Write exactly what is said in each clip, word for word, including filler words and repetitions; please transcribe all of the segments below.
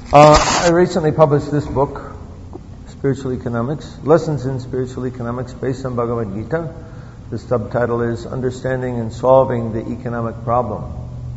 Uh, I recently published this book, Spiritual Economics, Lessons in Spiritual Economics based on Bhagavad Gita. The subtitle is Understanding and Solving the Economic Problem.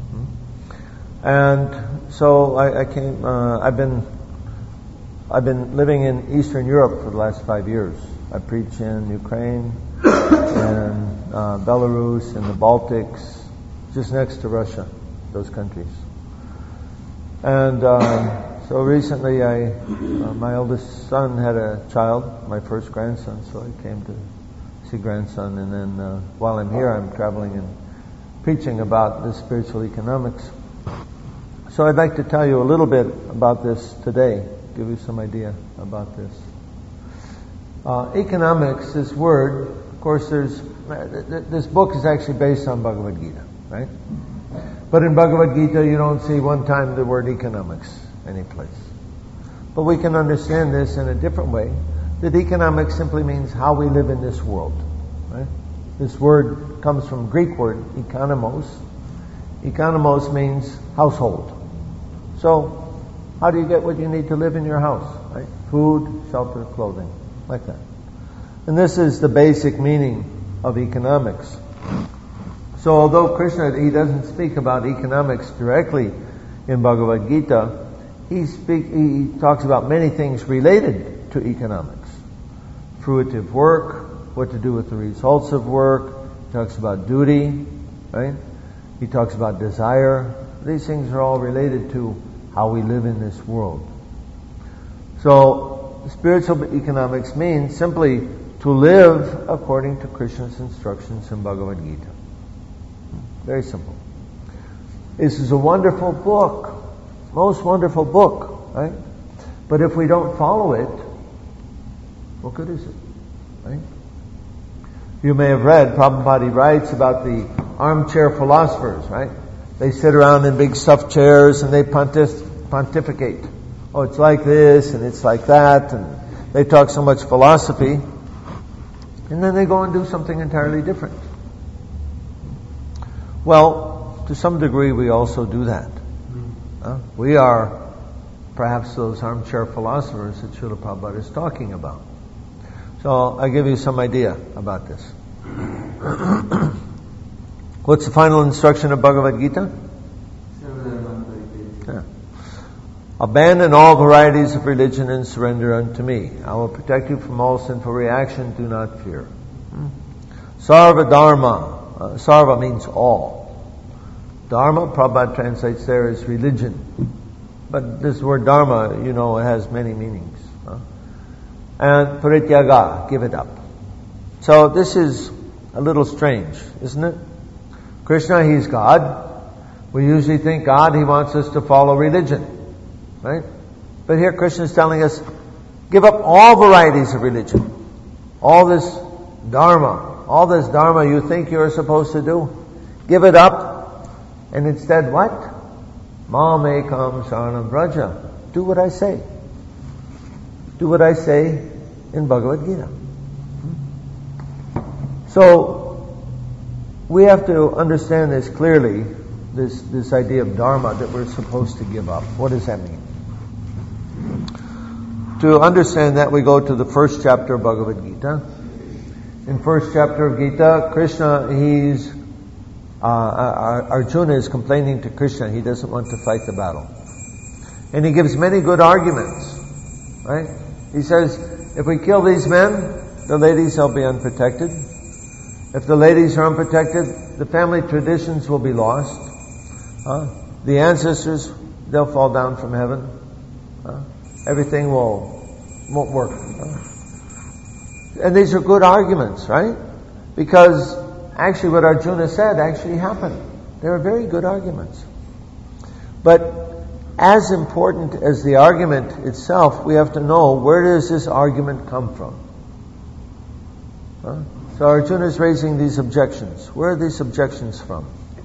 And so I, I came, uh, I've been, I've been living in Eastern Europe for the last five years. I preach in Ukraine, and uh, Belarus, and the Baltics, just next to Russia, those countries. And um, so recently, I, uh, my eldest son had a child, my first grandson, so I came to see grandson. And then uh, while I'm here, I'm traveling and preaching about the spiritual economics. So I'd like to tell you a little bit about this today, give you some idea about this. Uh, economics, this word, of course, there's this book is actually based on Bhagavad Gita, right? But in Bhagavad Gita, you don't see one time the word economics any place. But we can understand this in a different way, that economics simply means how we live in this world, right? This word comes from Greek word, economos. Economos means household. So, how do you get what you need to live in your house, right? Food, shelter, clothing, like that. And this is the basic meaning of economics. So although Krishna, he doesn't speak about economics directly in Bhagavad Gita, he speak, he talks about many things related to economics. Fruitive work, what to do with the results of work, he talks about duty, right? He talks about desire. These things are all related to how we live in this world. So, spiritual economics means simply to live according to Krishna's instructions in Bhagavad Gita. Very simple. This is a wonderful book. Most wonderful book, right? But if we don't follow it, what good is it, right? You may have read, Prabhupada writes about the armchair philosophers, right? They sit around in big stuffed chairs and they pontif- pontificate. Oh, it's like this and it's like that, and they talk so much philosophy, and then they go and do something entirely different. Well, to some degree we also do that. Uh, we are perhaps those armchair philosophers that Srila Prabhupada is talking about. So I'll give you some idea about this. What's the final instruction of Bhagavad Gita? Yeah. Abandon all varieties of religion and surrender unto me. I will protect you from all sinful reaction. Do not fear. Hmm? Sarva Dharma. Uh, sarva means all. Dharma, Prabhupada translates there as religion. But this word dharma, you know, it has many meanings. Huh? And parityaga, give it up. So this is a little strange, isn't it? Krishna, he's God. We usually think God, he wants us to follow religion. Right? But here Krishna is telling us, give up all varieties of religion. All this dharma, all this dharma you think you're supposed to do, give it up. And instead what? Mam ekam saranam vraja. Do what I say. Do what I say in Bhagavad Gita. So, we have to understand this clearly, this, this idea of dharma that we're supposed to give up. What does that mean? To understand that, we go to the first chapter of Bhagavad Gita. In first chapter of Gita, Krishna, he's Uh, Arjuna is complaining to Krishna. He doesn't want to fight the battle. And he gives many good arguments. Right? He says, if we kill these men, the ladies will be unprotected. If the ladies are unprotected, the family traditions will be lost. Uh, the ancestors, they'll fall down from heaven. Uh, everything will, won't work. Uh, and these are good arguments, right? Because actually, what Arjuna said actually happened. They were very good arguments. But as important as the argument itself, we have to know, where does this argument come from? Huh? So Arjuna is raising these objections. Where are these objections from?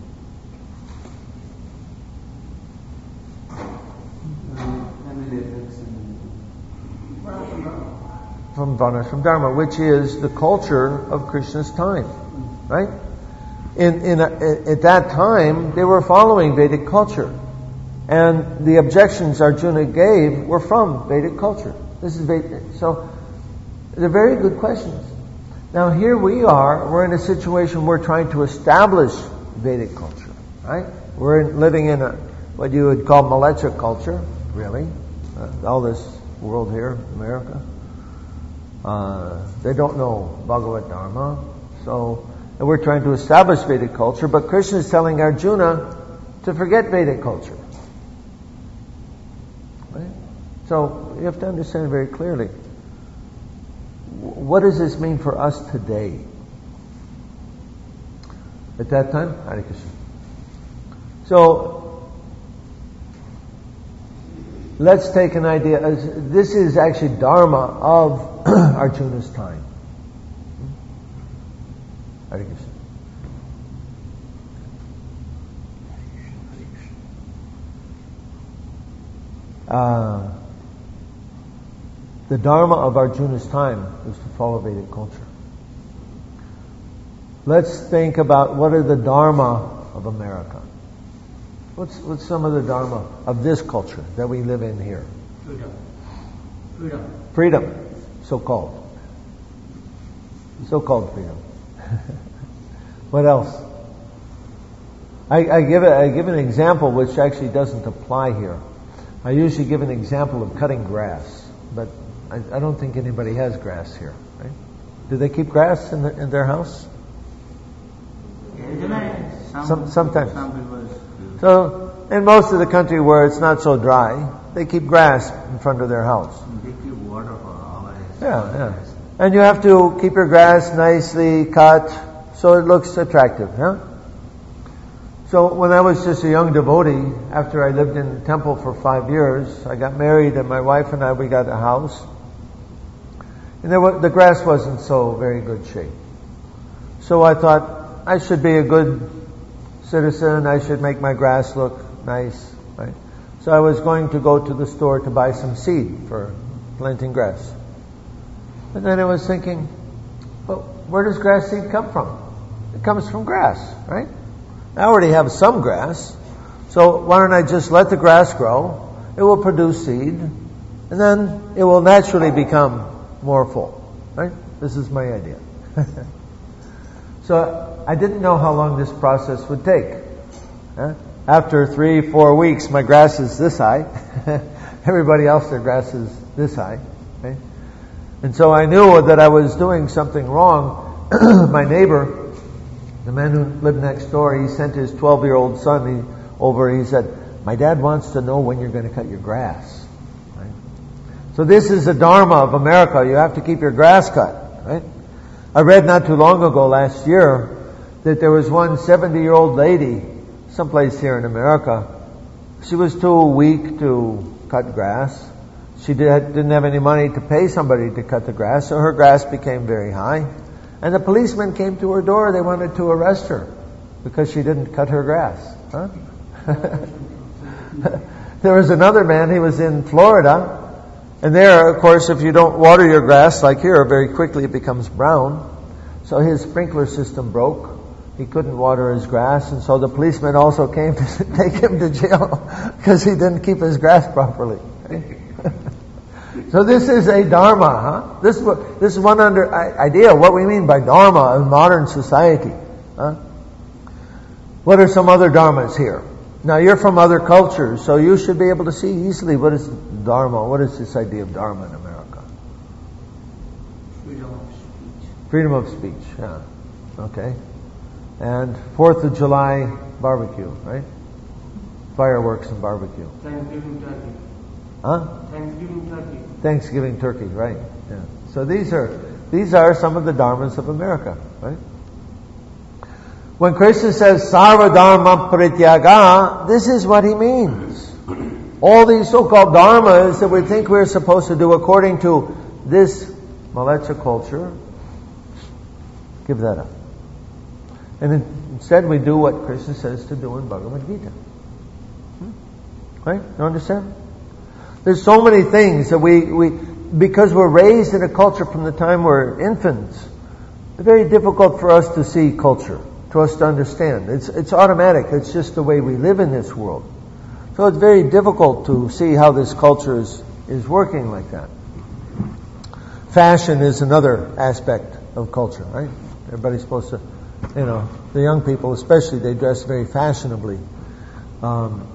From Varnashram Dharma, which is the culture of Krishna's time. Right? In, in a, at that time, they were following Vedic culture. And the objections Arjuna gave were from Vedic culture. This is Vedic. So they're very good questions. Now here we are, we're in a situation we're trying to establish Vedic culture, right? We're in, living in a, what you would call Malecha culture, really. Uh, all this world here, America. Uh, they don't know Bhagavad Dharma. So, and we're trying to establish Vedic culture, but Krishna is telling Arjuna to forget Vedic culture. Right? So you have to understand very clearly, what does this mean for us today? At that time, Hare Krishna. So, let's take an idea. This is actually Dharma of Arjuna's time. Hare Krishna. Uh, the Dharma of Arjuna's time was to follow Vedic culture. Let's think about what are the Dharma of America. What's what's some of the Dharma of this culture that we live in here? Freedom. Freedom. Freedom, so-called. So-called freedom. What else? I, I give it, I give an example which actually doesn't apply here. I usually give an example of cutting grass, but I, I don't think anybody has grass here, right? Do they keep grass in, the, in their house? Some, Some, sometimes. Some people do. So, in most of the country where it's not so dry, they keep grass in front of their house. They keep water for always. Yeah, yeah. And you have to keep your grass nicely cut so it looks attractive, yeah? So when I was just a young devotee, after I lived in the temple for five years, I got married and my wife and I, we got a house. And there was, the grass wasn't so very good shape. So I thought, I should be a good citizen, I should make my grass look nice, right? So I was going to go to the store to buy some seed for planting grass. And then I was thinking, well, where does grass seed come from? It comes from grass, right? I already have some grass, so why don't I just let the grass grow? It will produce seed, and then it will naturally become more full, right? This is my idea. So I didn't know how long this process would take. Huh? After three, four weeks, my grass is this high. Everybody else, their grass is this high. Right? And so I knew that I was doing something wrong. My neighbor, the man who lived next door, he sent his twelve-year-old son he, over. He said, my dad wants to know when you're going to cut your grass. Right? So this is the Dharma of America. You have to keep your grass cut. Right? I read not too long ago, last year, that there was one seventy-year-old lady, someplace here in America. She was too weak to cut grass. She did, didn't have any money to pay somebody to cut the grass, so her grass became very high. And the policeman came to her door. They wanted to arrest her because she didn't cut her grass. Huh? There was another man, he was in Florida. And there, of course, if you don't water your grass like here, very quickly it becomes brown. So his sprinkler system broke. He couldn't water his grass. And so the policeman also came to take him to jail because he didn't keep his grass properly. So this is a Dharma, huh? This, this is one under idea of what we mean by Dharma in modern society. Huh? What are some other Dharmas here? Now you're from other cultures, so you should be able to see easily what is Dharma, what is this idea of Dharma in America? Freedom of speech. Freedom of speech, yeah. Okay. And Fourth of July barbecue, right? Fireworks and barbecue. Thanksgiving turkey. Huh? Thanksgiving turkey. Thanksgiving turkey, right. Yeah. So these are these are some of the dharmas of America, right? When Krishna says sarva dharma parityaga, this is what he means. All these so-called dharmas that we think we're supposed to do according to this Malecha culture, give that up. And instead we do what Krishna says to do in Bhagavad Gita. Hmm? Right? You understand? There's so many things that we, we, because we're raised in a culture from the time we're infants, it's very difficult for us to see culture, for us to understand. It's, it's automatic. It's just the way we live in this world. So it's very difficult to see how this culture is, is working like that. Fashion is another aspect of culture, right? Everybody's supposed to, you know, the young people especially, they dress very fashionably. Um,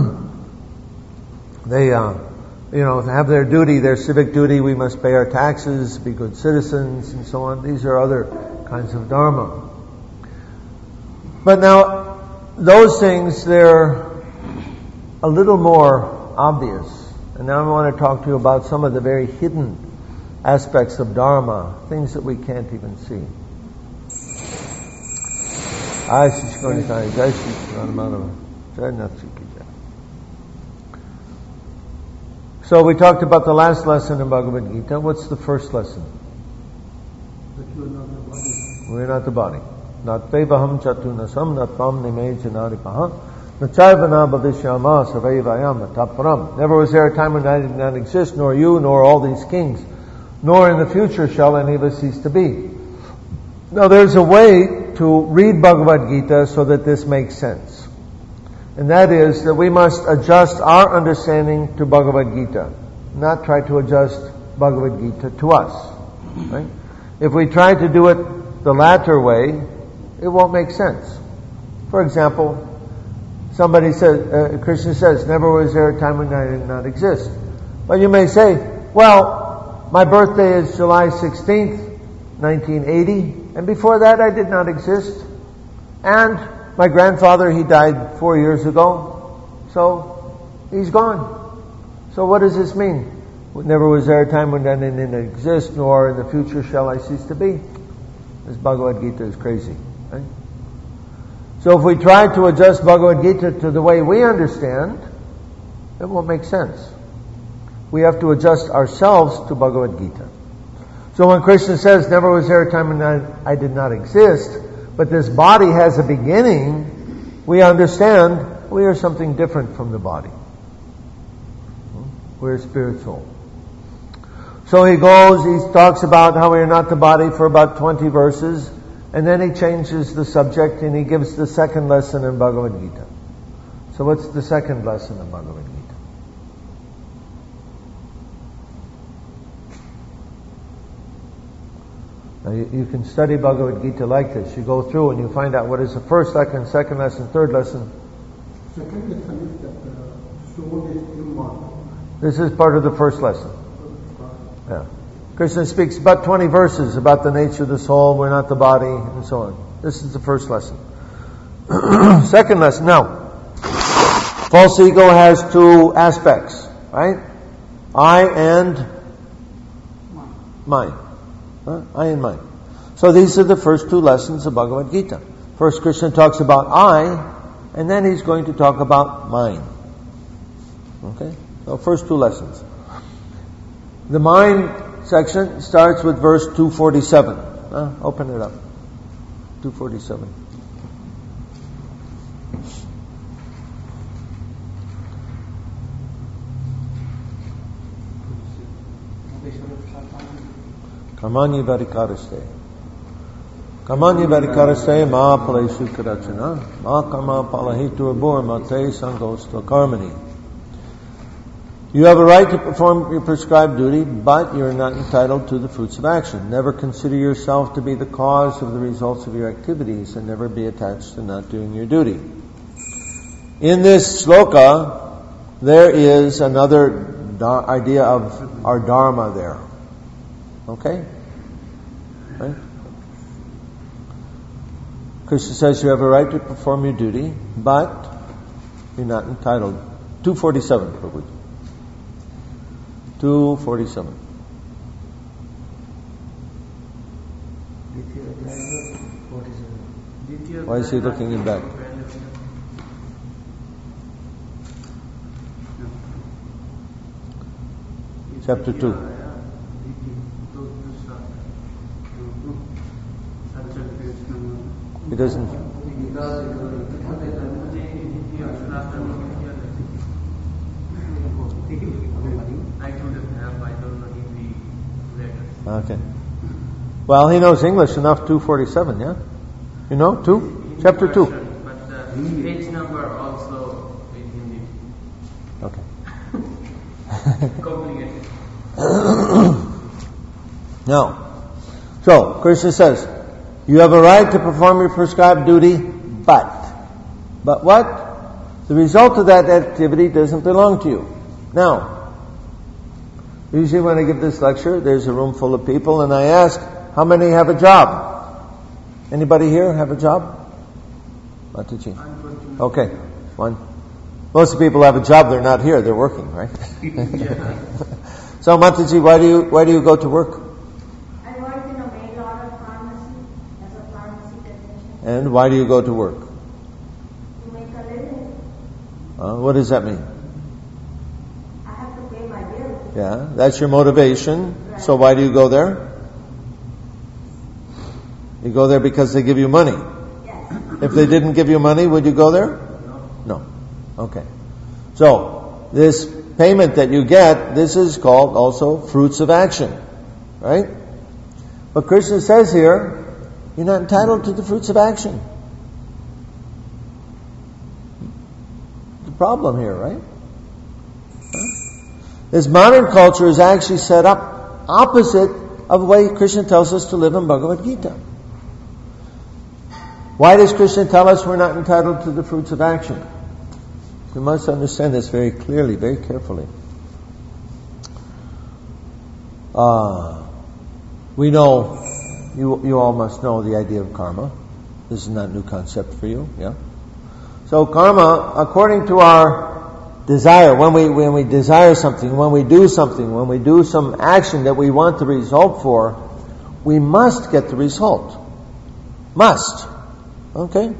they, uh, you know, have their duty, their civic duty. We must pay our taxes, be good citizens, and so on. These are other kinds of dharma. But now, those things, they're a little more obvious. And now I want to talk to you about some of the very hidden aspects of dharma, things that we can't even see. So we talked about the last lesson in Bhagavad Gita. What's the first lesson? That you are not the body. We're not the body. Not vevaham chatunasam, not vam nime janaripaha, nachayvana bhavishyama sarvayvayam taparam. Never was there a time when I did not exist, nor you, nor all these kings, nor in the future shall any of us cease to be. Now there's a way to read Bhagavad Gita so that this makes sense. And that is that we must adjust our understanding to Bhagavad Gita, not try to adjust Bhagavad Gita to us. Right? If we try to do it the latter way, it won't make sense. For example, somebody says, uh, Krishna says, never was there a time when I did not exist. But you may say, well, my birthday is July sixteenth, nineteen eighty, and before that I did not exist. And my grandfather, he died four years ago, so he's gone. So what does this mean? Never was there a time when I didn't exist, nor in the future shall I cease to be. This Bhagavad Gita is crazy. Right? So if we try to adjust Bhagavad Gita to the way we understand, it won't make sense. We have to adjust ourselves to Bhagavad Gita. So when Krishna says, never was there a time when I, I did not exist, but this body has a beginning, we understand we are something different from the body. We're spiritual. So he goes, he talks about how we are not the body for about twenty verses, and then he changes the subject and he gives the second lesson in Bhagavad Gita. So what's the second lesson in Bhagavad Gita? Now you, you can study Bhagavad Gita like this. You go through and you find out what is the first lesson, second lesson, third lesson. Second lesson is that the soul is immortal. This is part of the first lesson. Yeah. Krishna speaks about twenty verses about the nature of the soul, we're not the body, and so on. This is the first lesson. Second lesson. Now, false ego has two aspects, right? I and mind. Huh? I and mind. So these are the first two lessons of Bhagavad Gita. First, Krishna talks about I, and then he's going to talk about mind. Okay? So first two lessons. The mind section starts with verse two forty-seven. Uh, open it up. two forty-seven. Kamani varikaraste. Kamani varikaraste ma paleshu karachana. Ma kama palahitu abur mate sangosta karmani. You have a right to perform your prescribed duty, but you are not entitled to the fruits of action. Never consider yourself to be the cause of the results of your activities, and never be attached to not doing your duty. In this sloka, there is another da- idea of our dharma there. Okay? Right? Krishna says you have a right to perform your duty, but you're not entitled. two forty-seven, Prabhupada. two forty-seven. Why is he looking in back? Chapter two. He doesn't. Okay. Well, he knows English enough. two forty-seven, yeah? You know, two? Chapter two. But the page number also in Hindi. Complicated. No. So, Krishna says, you have a right to perform your prescribed duty, but, but what? The result of that activity doesn't belong to you. Now, usually when I give this lecture, there's a room full of people, and I ask, how many have a job? Anybody here have a job? Mataji? Okay, one. Most of the people have a job, they're not here, they're working, right? So Mataji, why do you, why do you go to work? I work in a mail order pharmacy as a pharmacy technician. And why do you go to work? To make a living. Uh, what does that mean? I have to pay my bills. Yeah, that's your motivation. Right. So why do you go there? You go there because they give you money. Yes. If they didn't give you money, would you go there? No. Okay. So, this payment that you get, this is called also fruits of action. Right? But Krishna says here, you're not entitled to the fruits of action. The problem here, right? Huh? This modern culture is actually set up opposite of the way Krishna tells us to live in Bhagavad Gita. Why does Krishna tell us we're not entitled to the fruits of action? We must understand this very clearly, very carefully. Uh, we know, you you all must know the idea of karma. This is not a new concept for you, yeah? So karma, according to our desire, when we when we desire something, when we do something, when we do some action that we want the result for, we must get the result. Must. Okay?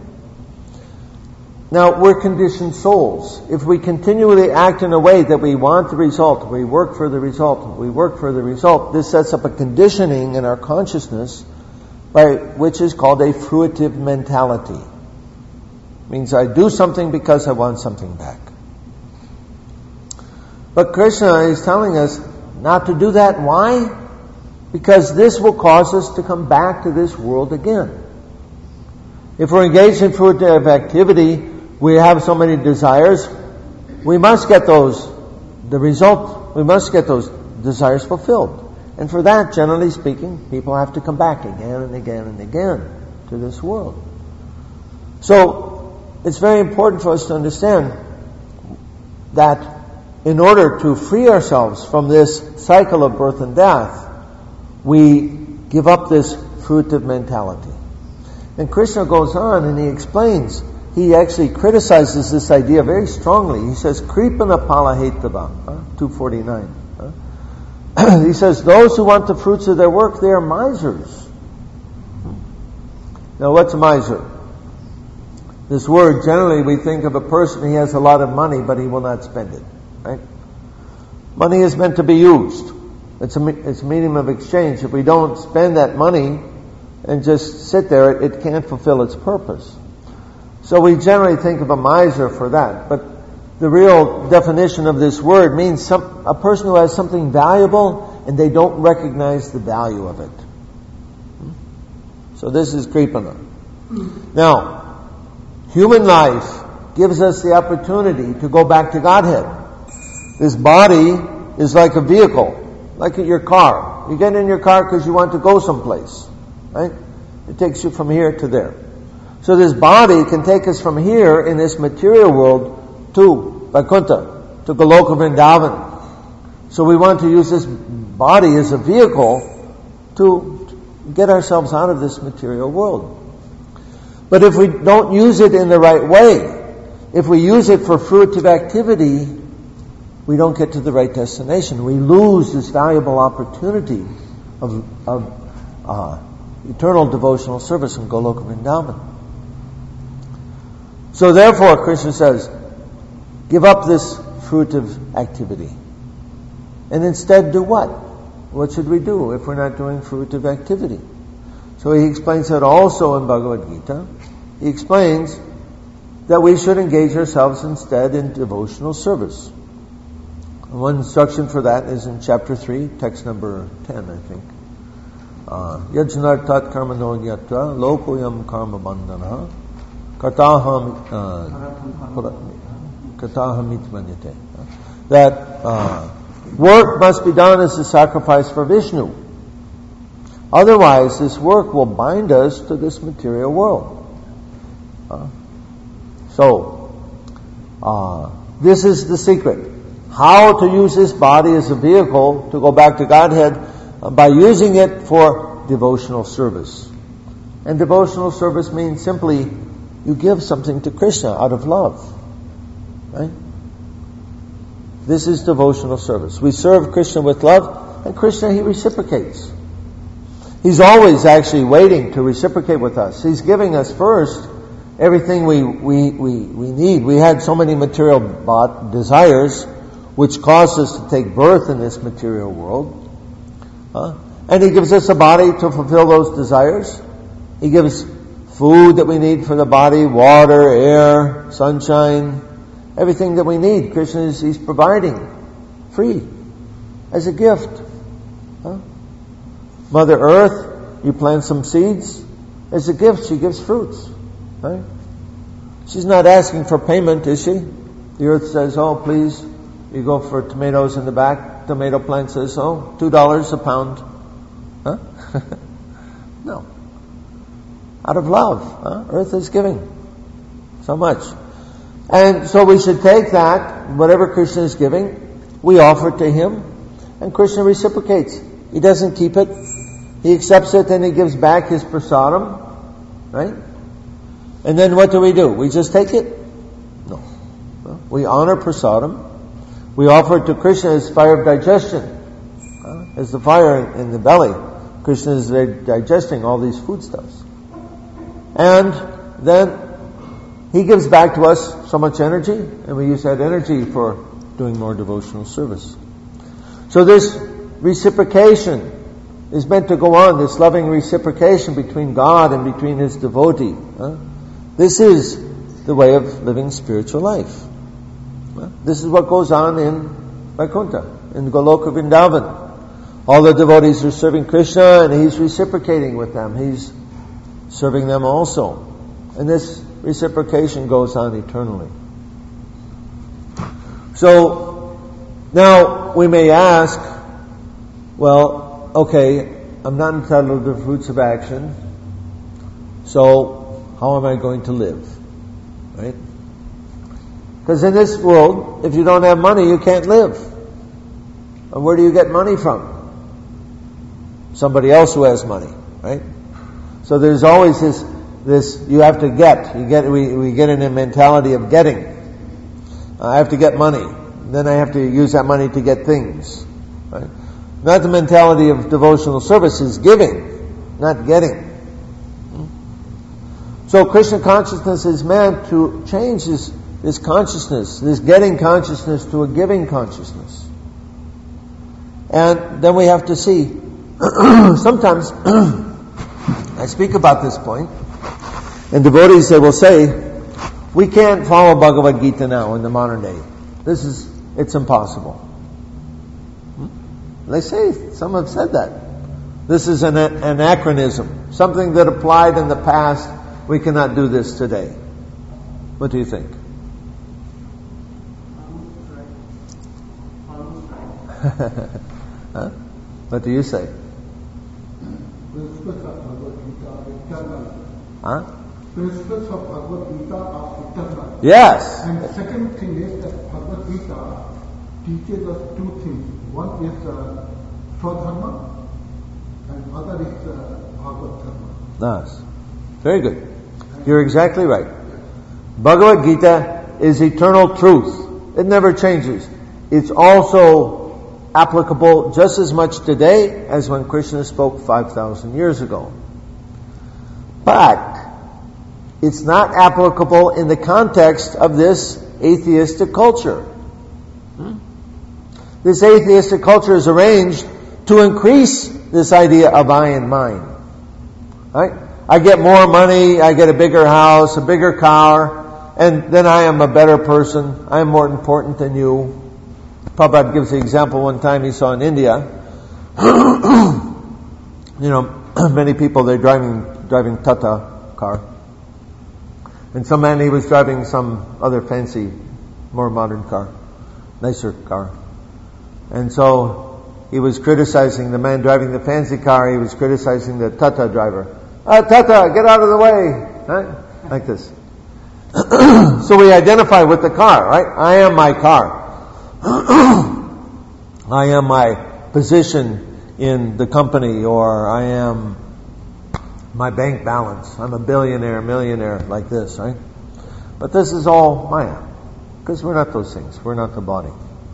Now, we're conditioned souls. If we continually act in a way that we want the result, we work for the result, we work for the result, this sets up a conditioning in our consciousness by which is called a fruitive mentality. It means I do something because I want something back. But Krishna is telling us not to do that. Why? Because this will cause us to come back to this world again. If we're engaged in fruitive activity, we have so many desires, we must get those, the result, we must get those desires fulfilled. And for that, generally speaking, people have to come back again and again and again to this world. So, it's very important for us to understand that in order to free ourselves from this cycle of birth and death, we give up this fruitive mentality. And Krishna goes on and he explains, he actually criticizes this idea very strongly. He says, Kripana palahetava, huh? two forty-nine. Huh? He says, those who want the fruits of their work, they are misers. Now what's a miser? This word, generally we think of a person, he has a lot of money, but he will not spend it. Right? Money is meant to be used. It's a, it's a medium of exchange. If we don't spend that money and just sit there, it, it can't fulfill its purpose. So we generally think of a miser for that. But the real definition of this word means some, a person who has something valuable and they don't recognize the value of it. So this is Kripana. Now, human life gives us the opportunity to go back to Godhead. This body is like a vehicle, like your car. You get in your car because you want to go someplace. Right? It takes you from here to there. So this body can take us from here in this material world to Vaikuntha, to Goloka Vrindavan. So we want to use this body as a vehicle to get ourselves out of this material world. But if we don't use it in the right way, if we use it for fruitive activity, we don't get to the right destination. We lose this valuable opportunity of, of uh, eternal devotional service in Goloka Vrindavan. So therefore, Krishna says, give up this fruitive activity. And instead do what? What should we do if we're not doing fruitive activity? So he explains that also in Bhagavad Gita. He explains that we should engage ourselves instead in devotional service. One instruction for that is in chapter three, text number ten, I think. Yajnartat karmano yatra lokoyam karma bandhana kataham kataham itmanyate. That uh, Work must be done as a sacrifice for Vishnu. Otherwise, this work will bind us to this material world. Uh, so, uh, this is the secret. How to use this body as a vehicle to go back to Godhead uh, by using it for devotional service. And devotional service means simply you give something to Krishna out of love. Right? This is devotional service. We serve Krishna with love, and Krishna, He reciprocates. He's always actually waiting to reciprocate with us. He's giving us first everything we we we, we need. We had so many material bought desires, which caused us to take birth in this material world. Huh? And He gives us a body to fulfill those desires. He gives food that we need for the body, water, air, sunshine, everything that we need. Krishna is He's providing free as a gift. Huh? Mother Earth, you plant some seeds. As a gift, she gives fruits. Right? She's not asking for payment, is she? The earth says, oh, please, you go for tomatoes in the back. Tomato plant says, oh, two dollars a pound. Huh? No. Out of love. Huh? Earth is giving so much. And so we should take that, whatever Krishna is giving, we offer to Him, and Krishna reciprocates. He doesn't keep it. He accepts it and He gives back His prasadam. Right? And then what do we do? We just take it? No. We honor prasadam. We offer it to Krishna as fire of digestion. Uh, as the fire in the belly. Krishna is digesting all these foodstuffs. And then He gives back to us so much energy, and we use that energy for doing more devotional service. So this reciprocation is meant to go on, this loving reciprocation between God and between His devotee. Huh? This is the way of living spiritual life. Huh? This is what goes on in Vaikuntha, in Goloka Vrindavan. All the devotees are serving Krishna and He's reciprocating with them. He's serving them also. And this reciprocation goes on eternally. So, now we may ask, well, okay, I'm not entitled to the fruits of action, so how am I going to live? Right? Because in this world, if you don't have money, you can't live. And where do you get money from? Somebody else who has money, right? So there's always this, this you have to get. You get, we, we get in a mentality of getting. I have to get money. Then I have to use that money to get things. Right? Not the mentality of devotional service is giving, not getting. So Krishna consciousness is meant to change this, this consciousness, this getting consciousness to a giving consciousness. And then we have to see, sometimes I speak about this point, and devotees, they will say, we can't follow Bhagavad Gita now in the modern day. This is, it's impossible. They say, some have said that. This is an anachronism. Something that applied in the past, we cannot do this today. What do you think? Huh? What do you say? Principles of Bhagavad Gita are eternal. Huh? Principles of Bhagavad Gita are eternal. Yes. And the second thing is that Bhagavad Gita teaches us two things. One is uh, Swadharma and other is uh, Bhagavad Dharma. Nice. Very good. You're exactly right. Bhagavad Gita is eternal truth. It never changes. It's also applicable just as much today as when Krishna spoke five thousand years ago. But it's not applicable in the context of this atheistic culture. Hmm? This atheistic culture is arranged to increase this idea of I and mine. Right? I get more money, I get a bigger house, a bigger car, and then I am a better person. I am more important than you. Prabhupada gives the example one time he saw in India. You know, many people, they're driving driving Tata car. And some man, he was driving some other fancy, more modern car, nicer car. And so he was criticizing the man driving the fancy car. He was criticizing the Tata driver. Ah, Tata, get out of the way. Right? Like this. So we identify with the car, right? I am my car. I am my position in the company, or I am my bank balance. I'm a billionaire, millionaire, like this, right? But this is all Maya. Because we're not those things. We're not the body.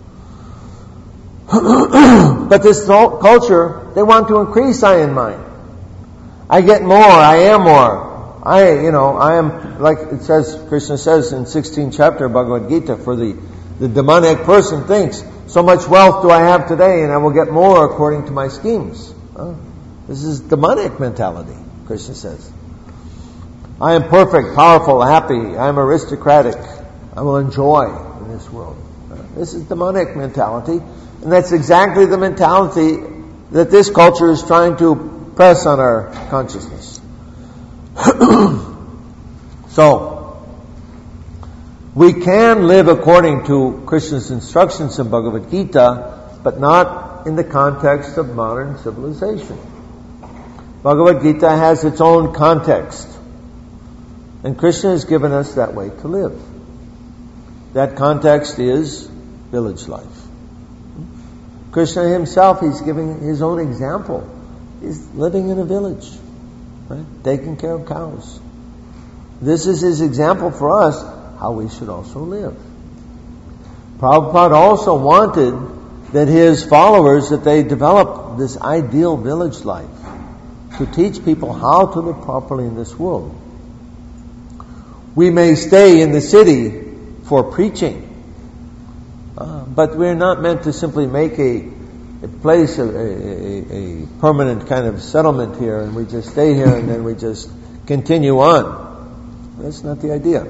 But this culture, they want to increase I and mine. I get more, I am more. I, you know, I am, like it says, Krishna says in sixteenth chapter of Bhagavad Gita, for the, the demoniac person thinks, so much wealth do I have today and I will get more according to my schemes. Huh? This is demonic mentality, Krishna says. I am perfect, powerful, happy, I am aristocratic, I will enjoy in this world. Uh, this is demonic mentality, and that's exactly the mentality that this culture is trying to press on our consciousness. So, we can live according to Krishna's instructions in Bhagavad Gita, but not in the context of modern civilization. Bhagavad Gita has its own context, and Krishna has given us that way to live. That context is village life. Krishna himself, he's giving his own example. He's living in a village, right? Taking care of cows. This is his example for us, how we should also live. Prabhupada also wanted that his followers, that they develop this ideal village life to teach people how to live properly in this world. We may stay in the city for preaching, uh, but we're not meant to simply make a, a place, a, a, a permanent kind of settlement here, and we just stay here and then we just continue on. That's not the idea.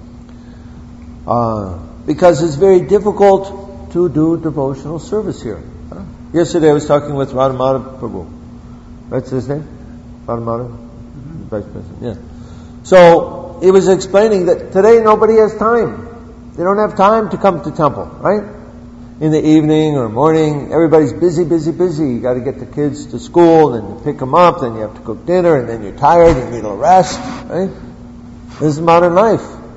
Uh, because it's very difficult to do devotional service here. Huh? Yesterday I was talking with Radhamada Prabhu. That's his name? Radhamada? Mm-hmm. Vice President, yeah. So, he was explaining that today nobody has time. They don't have time to come to temple, right? In the evening or morning, everybody's busy, busy, busy. You got to get the kids to school, and you pick them up, then you have to cook dinner, and then you're tired, and you need a rest, right? This is modern life.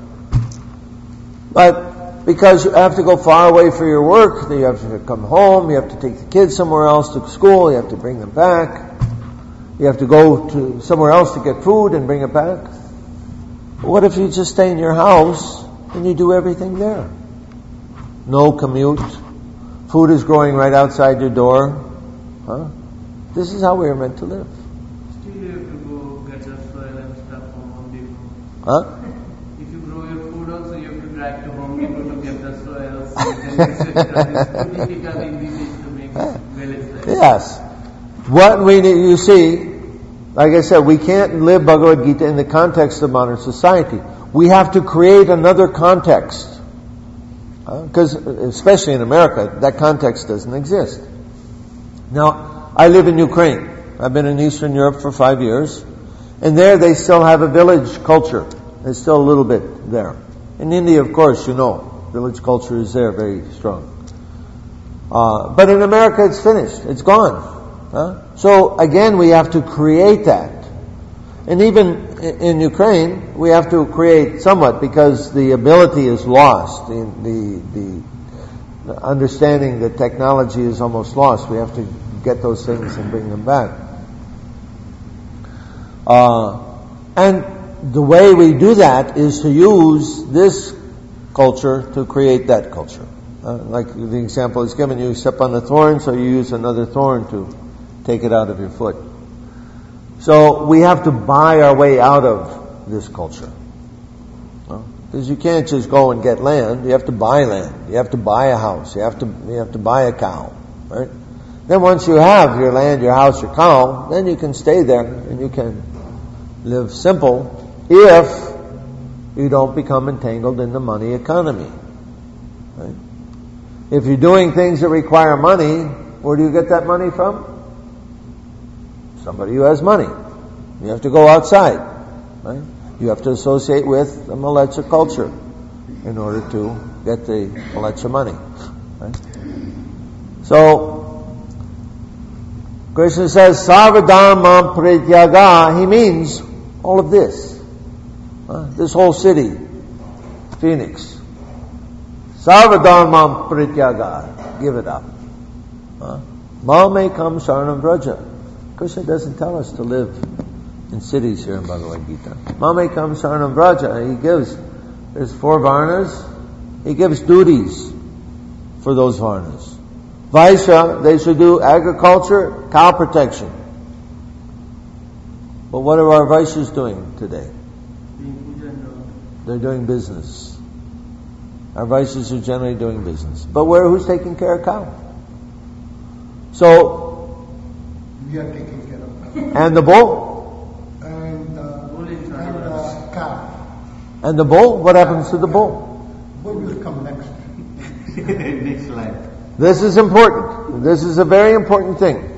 But because you have to go far away for your work, then you have to come home, you have to take the kids somewhere else to school, you have to bring them back, you have to go to somewhere else to get food and bring it back. What if you just stay in your house and you do everything there? No commute. Food is growing right outside your door. Huh? This is how we are meant to live. Still you have to go get the soil and stuff from Home Depot. Huh? If you grow your food also, you have to drive to Home Depot to get the soil. So it's too difficult in village to make village life. Yes. What we need, you see, like I said, we can't live Bhagavad Gita in the context of modern society. We have to create another context. Because, uh, especially in America, that context doesn't exist. Now, I live in Ukraine. I've been in Eastern Europe for five years. And there they still have a village culture. There's still a little bit there. In India, of course, you know, village culture is there, very strong. Uh, but in America, it's finished. It's gone. Huh? So again, we have to create that. And even in Ukraine, we have to create somewhat because the ability is lost. The, the, the understanding that technology is almost lost. We have to get those things and bring them back. Uh, and the way we do that is to use this culture to create that culture. Uh, like the example is given, you step on the thorn, so you use another thorn to take it out of your foot. So we have to buy our way out of this culture. Because you can't just go and get land. You have to buy land. You have to buy a house. You have to you have to buy a cow. Right? Then once you have your land, your house, your cow, then you can stay there and you can live simple if you don't become entangled in the money economy. Right? If you're doing things that require money, where do you get that money from? Somebody who has money. You have to go outside. Right? You have to associate with the Malecha culture in order to get the Malecha money. Right? So, Krishna says, Sarvadharmam Parityaga. He means all of this. Uh, this whole city, Phoenix. Sarvadharmam Parityaga. Give it up. Uh, Mamekam Saranam Vraja. Krishna doesn't tell us to live in cities here in Bhagavad Gita. Mamekam Saranam Vraja. He gives, there's four varnas. He gives duties for those varnas. Vaishya, they should do agriculture, cow protection. But what are our Vaishyas doing today? They're doing business. Our Vaishyas are generally doing business. But where, who's taking care of cow? So, we are taking care of cow. And the bull? And, uh, and uh, cow. And the bull? What happens to the bull? Bull will come next. Next life. This is important. This is a very important thing.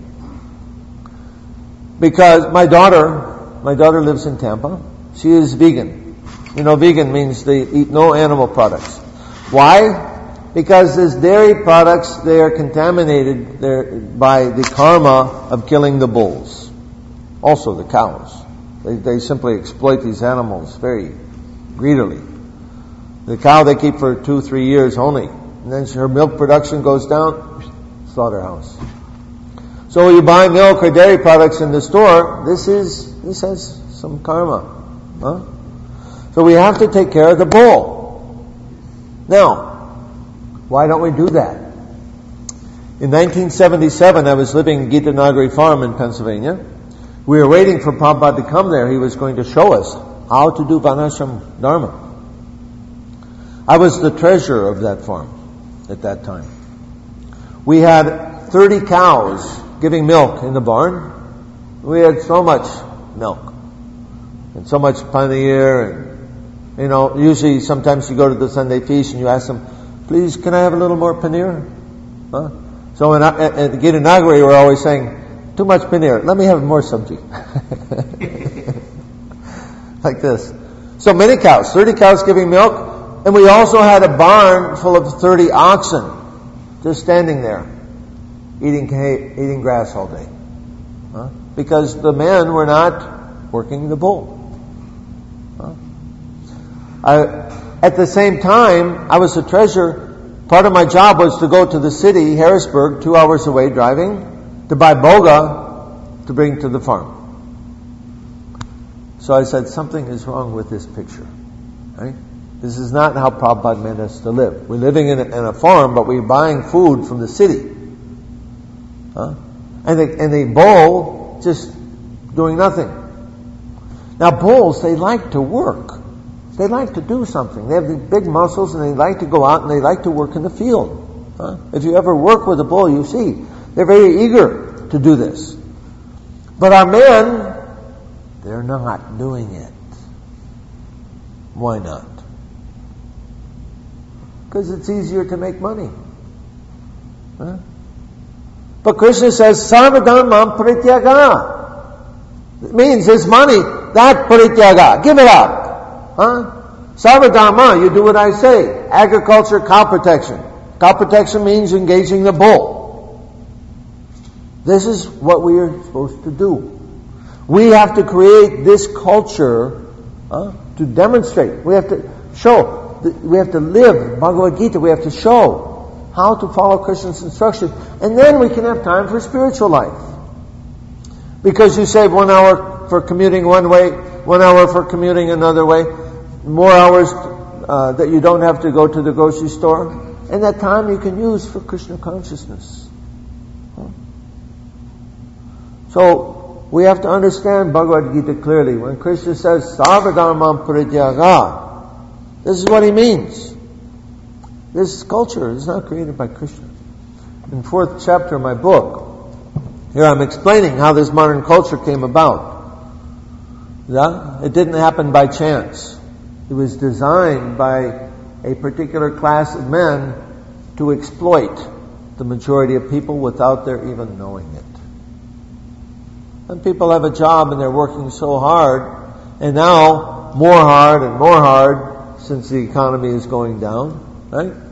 Because my daughter, my daughter lives in Tampa. She is vegan. You know, vegan means they eat no animal products. Why? Because as dairy products, they are contaminated by the karma of killing the bulls. Also the cows. They, they simply exploit these animals very greedily. The cow they keep for two, three years only. And then her milk production goes down, slaughterhouse. So when you buy milk or dairy products in the store, this is, this has some karma. Huh? So we have to take care of the bull. Now, why don't we do that? In nineteen seventy-seven, I was living in Gita Nagari Farm in Pennsylvania. We were waiting for Prabhupada to come there. He was going to show us how to do Varnashram Dharma. I was the treasurer of that farm at that time. We had thirty cows giving milk in the barn. We had so much milk and so much paneer, and you know, usually sometimes you go to the Sunday feast and you ask them, please, can I have a little more paneer? Huh? So in, at the Gita Nagari, we're always saying, too much paneer, let me have more sabji. Like this. So many cows, thirty cows giving milk. And we also had a barn full of thirty oxen just standing there, eating hay, eating grass all day. Huh? Because the men were not working the bull. Huh? I, at the same time, I was a treasurer. Part of my job was to go to the city, Harrisburg, two hours away driving, to buy boga to bring to the farm. So I said, something is wrong with this picture. Right? This is not how Prabhupada meant us to live. We're living in a, in a farm, but we're buying food from the city. Huh? And the, and the bull just doing nothing. Now bulls, they like to work. They like to do something. They have these big muscles and they like to go out and they like to work in the field. Huh? If you ever work with a bull, you see, they're very eager to do this. But our men, they're not doing it. Why not? Because it's easier to make money. Huh? But Krishna says, Sarvadharmam Parityaga. It means his money, that Parityaga. Give it up. Huh? Sarvadharma, you do what I say. Agriculture, cow protection. Cow protection means engaging the bull. This is what we are supposed to do. We have to create this culture huh, to demonstrate. We have to show. We have to live Bhagavad Gita. We have to show how to follow Krishna's instruction. And then we can have time for spiritual life. Because you save one hour for commuting one way, one hour for commuting another way, more hours uh, that you don't have to go to the grocery store. And that time you can use for Krishna consciousness. Huh? So, we have to understand Bhagavad Gita clearly. When Krishna says, Sarvadharmam Parityaga, this is what he means. This culture is not created by Krishna. In fourth chapter of my book, here I'm explaining how this modern culture came about. Yeah? It didn't happen by chance. It was designed by a particular class of men to exploit the majority of people without their even knowing it. And people have a job and they're working so hard, and now more hard and more hard since the economy is going down, right?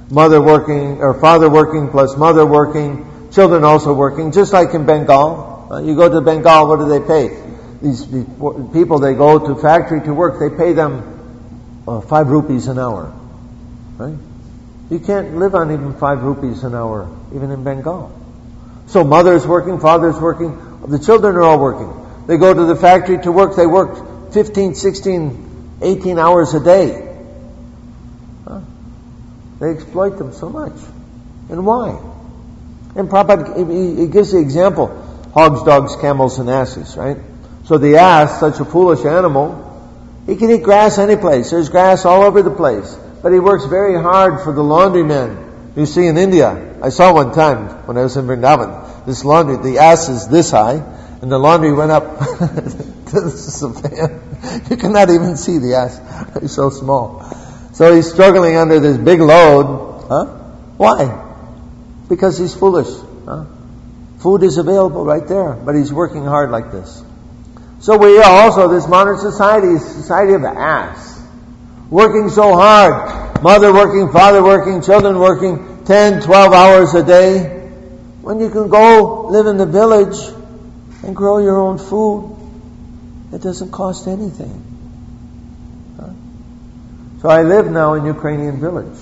mother working, or father working plus mother working, children also working, just like in Bengal. Uh, you go to Bengal, what do they pay? These, these people, they go to factory to work, they pay them uh, five rupees an hour. Right? You can't live on even five rupees an hour, even in Bengal. So mother's working, father's working, the children are all working. They go to the factory to work, they work fifteen, sixteen, eighteen hours a day. Huh? They exploit them so much. And why? And Prabhupada, he gives the example, hogs, dogs, camels, and asses, right? So the ass, such a foolish animal, he can eat grass any place. There's grass all over the place. But he works very hard for the laundrymen. You see in India, I saw one time when I was in Vrindavan, this laundry, the ass is this high, and the laundry went up to the fan. You cannot even see the ass. He's so small. So he's struggling under this big load. Huh? Why? Because he's foolish. Huh? Food is available right there, but he's working hard like this. So we are also, this modern society is a society of ass. Working so hard. Mother working, father working, children working ten, twelve hours a day. When you can go live in the village and grow your own food, it doesn't cost anything. Huh? So I live now in Ukrainian village.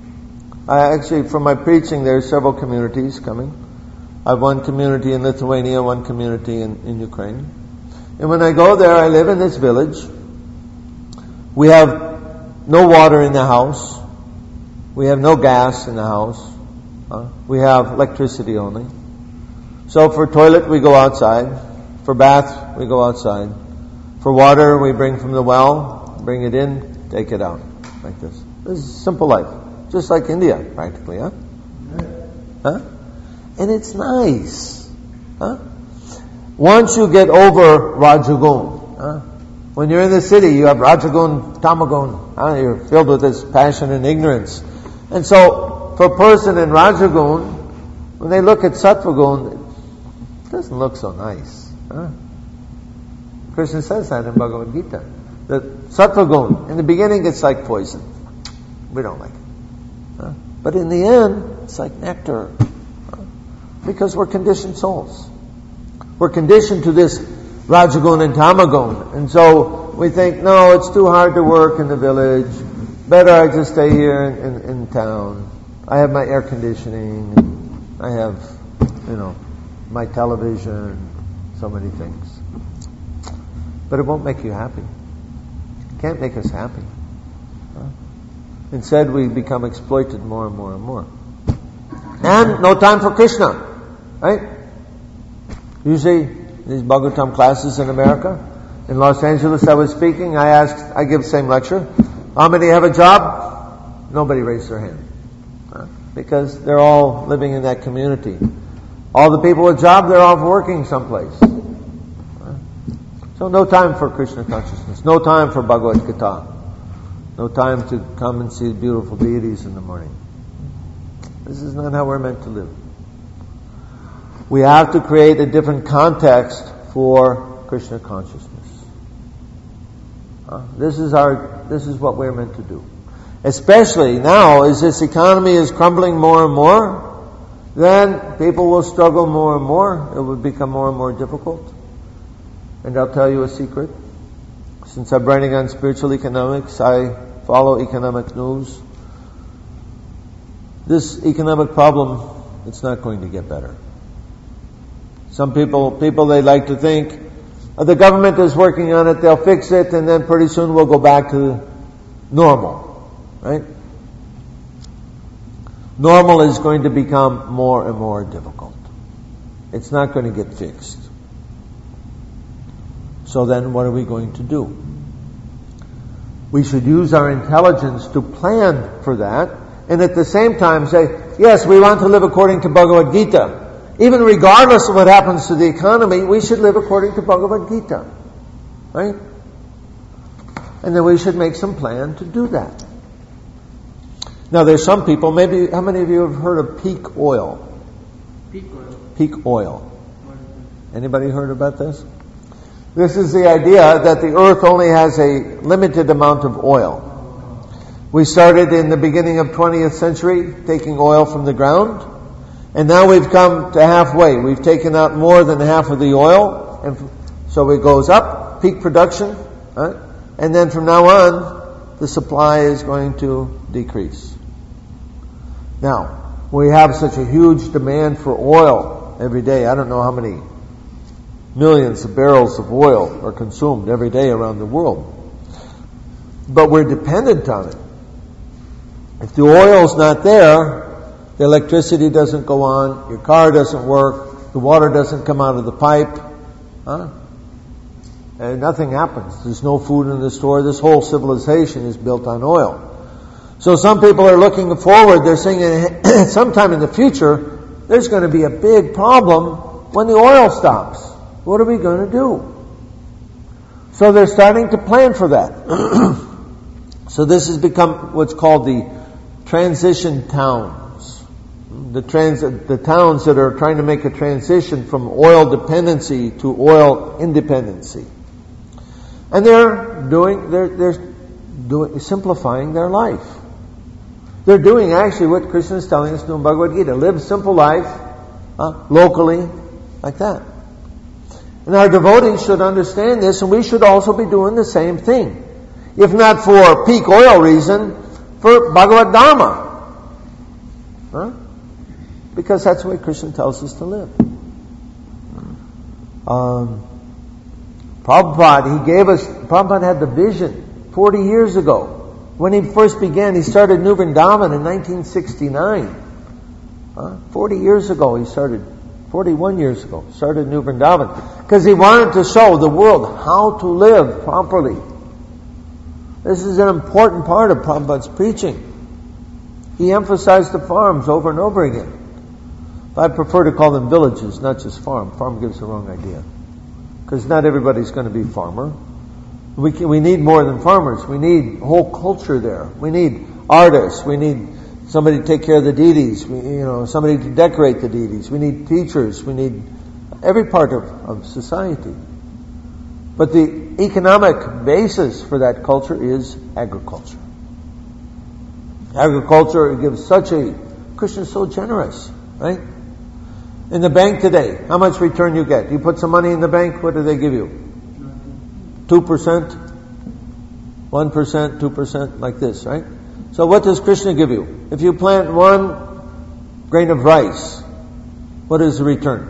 I actually, from my preaching, there are several communities coming. I have one community in Lithuania, one community in, in Ukraine. And when I go there, I live in this village. We have no water in the house. We have no gas in the house. Uh, we have electricity only. So for toilet, we go outside. For bath, we go outside. For water, we bring from the well, bring it in, take it out. Like this. This is simple life. Just like India, practically, huh? Huh? And it's nice. Huh? Once you get over Rajagun, huh? When you're in the city, you have Rajagun, Tamagun. Huh? You're filled with this passion and ignorance. And so, for a person in Rajagun, when they look at Sattvagun, it doesn't look so nice. Huh? Krishna says that in Bhagavad Gita. That Sattvagun, in the beginning it's like poison. We don't like it. Huh? But in the end, it's like nectar. Huh? Because we're conditioned souls. We're conditioned to this Rajagun and Tamagun. And so we think, no, it's too hard to work in the village. Better I just stay here in, in, in town. I have my air conditioning. I have, you know, my television. So many things. But it won't make you happy. It can't make us happy. Huh? Instead, we become exploited more and more and more. And no time for Krishna. Right? Usually, these Bhagavatam classes in America, in Los Angeles I was speaking, I asked, I give the same lecture, how many have a job? Nobody raised their hand. Huh? Because they're all living in that community. All the people with job, they're off working someplace. Huh? So no time for Krishna consciousness. No time for Bhagavad Gita. No time to come and see beautiful deities in the morning. This is not how we're meant to live. We have to create a different context for Krishna consciousness. Uh, this is our, this is what we're meant to do. Especially now, as this economy is crumbling more and more, then people will struggle more and more. It will become more and more difficult. And I'll tell you a secret. Since I'm writing on spiritual economics, I follow economic news. This economic problem, it's not going to get better. Some people, people they like to think, oh, the government is working on it, they'll fix it, and then pretty soon we'll go back to normal. Right? Normal is going to become more and more difficult. It's not going to get fixed. So then what are we going to do? We should use our intelligence to plan for that, and at the same time say, yes, we want to live according to Bhagavad Gita. Even regardless of what happens to the economy, we should live according to Bhagavad Gita. Right? And then we should make some plan to do that. Now there's some people, maybe, how many of you have heard of peak oil? Peak oil. Peak oil. Anybody heard about this? This is the idea that the earth only has a limited amount of oil. We started in the beginning of twentieth century taking oil from the ground, and now we've come to halfway. We've taken out more than half of the oil, and so it goes up, peak production, right? And then from now on, the supply is going to decrease. Now, we have such a huge demand for oil every day. I don't know how many millions of barrels of oil are consumed every day around the world. But we're dependent on it. If the oil's not there, the electricity doesn't go on, your car doesn't work, the water doesn't come out of the pipe, huh? And nothing happens. There's no food in the store. This whole civilization is built on oil. So some people are looking forward. They're saying sometime in the future, there's going to be a big problem when the oil stops. What are we going to do? So they're starting to plan for that. So this has become what's called the transition towns. The trans, the towns that are trying to make a transition from oil dependency to oil independency. And they're doing, they're, they're doing, simplifying their life. They're doing actually what Krishna is telling us to in Bhagavad Gita. Live simple life, uh, locally, like that. And our devotees should understand this, and we should also be doing the same thing. If not for peak oil reason, for Bhagavad Dharma. Huh? Because that's the way Krishna tells us to live. Um, Prabhupada, he gave us, Prabhupada had the vision forty years ago. When he first began, he started New Vrindavan in nineteen sixty-nine. Huh? forty years ago he started, forty-one years ago, started New Vrindavan. Because he wanted to show the world how to live properly. This is an important part of Prabhupada's preaching. He emphasized the farms over and over again. But I prefer to call them villages, not just farm. Farm gives the wrong idea. Because not everybody's going to be farmer. We can, we need more than farmers. We need a whole culture there. We need artists. We need somebody to take care of the deities. We, you know, somebody to decorate the deities. We need teachers. We need every part of, of society. But the economic basis for that culture is agriculture. Agriculture gives such a... Krishna is so generous, right? In the bank today, how much return you get? You put some money in the bank, what do they give you? two percent? one percent, two percent, like this, right? So what does Krishna give you? If you plant one grain of rice, what is the return?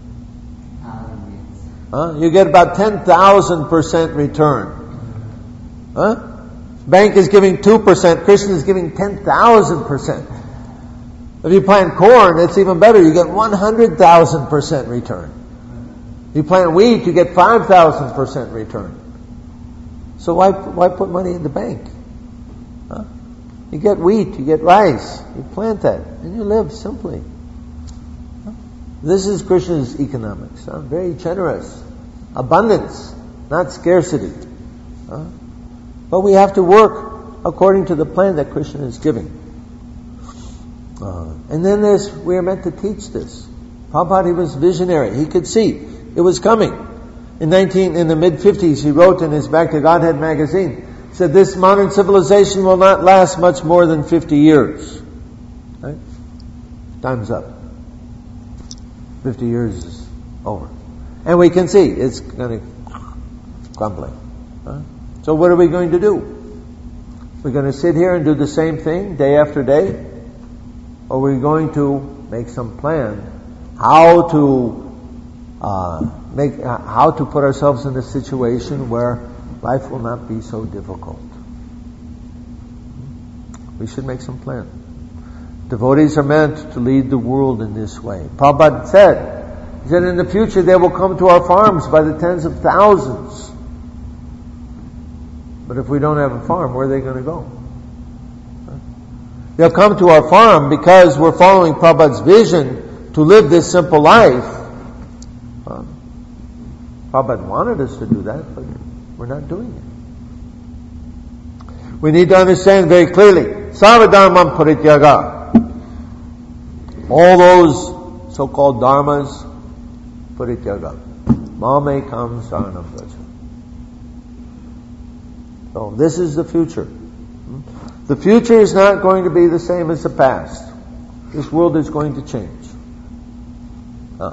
Huh? You get about ten thousand percent return. Huh? Bank is giving two percent, Krishna is giving ten thousand percent. If you plant corn, it's even better. You get one hundred thousand percent return. If you plant wheat, you get five thousand percent return. So why why put money in the bank? Huh? You get wheat, you get rice, you plant that, and you live simply. Huh? This is Krishna's economics. Huh? Very generous. Abundance, not scarcity. Huh? But we have to work according to the plan that Krishna is giving. Uh, and then there's, we are meant to teach this. Prabhupada, he was visionary. He could see it was coming. In nineteen, in the mid fifties, he wrote in his Back to Godhead magazine, he said, this modern civilization will not last much more than fifty years. Right? Time's up. fifty years is over. And we can see it's going to crumbling. Huh? So what are we going to do? We're going to sit here and do the same thing day after day? Or are we going to make some plan how to uh, make uh, how to put ourselves in a situation where life will not be so difficult? We should make some plan. Devotees are meant to lead the world in this way. Prabhupada said, he said in the future they will come to our farms by the tens of thousands. But if we don't have a farm, where are they going to go? They'll come to our farm because we're following Prabhupada's vision to live this simple life. Uh, Prabhupada wanted us to do that, but we're not doing it. We need to understand very clearly, Sarvadharmam Parityaga. All those so-called dharmas, Parityaga. Mame kam saranam vraja. So this is the future. The future is not going to be the same as the past. This world is going to change. Uh,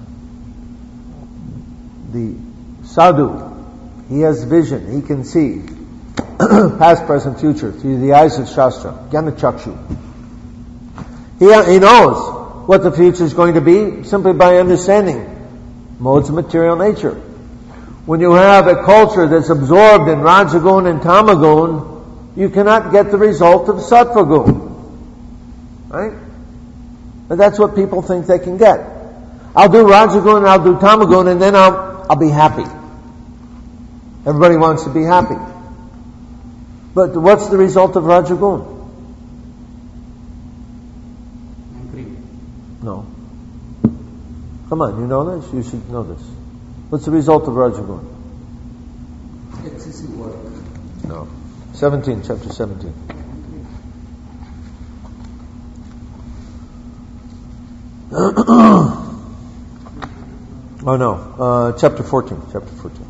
the sadhu, he has vision, he can see past, present, future through the eyes of Shastra, Jnana Chakshu. He, he knows what the future is going to be simply by understanding modes of material nature. When you have a culture that's absorbed in Rajagun and Tamagun, you cannot get the result of Sattvagun. Right? But that's what people think they can get. I'll do Rajagun and I'll do Tamagun and then I'll, I'll be happy. Everybody wants to be happy. But what's the result of Rajagun? No. Come on, you know this? You should know this. What's the result of Rajagun? Excessive work. No. seventeen, chapter seventeen. Oh no, uh, chapter fourteen, chapter fourteen.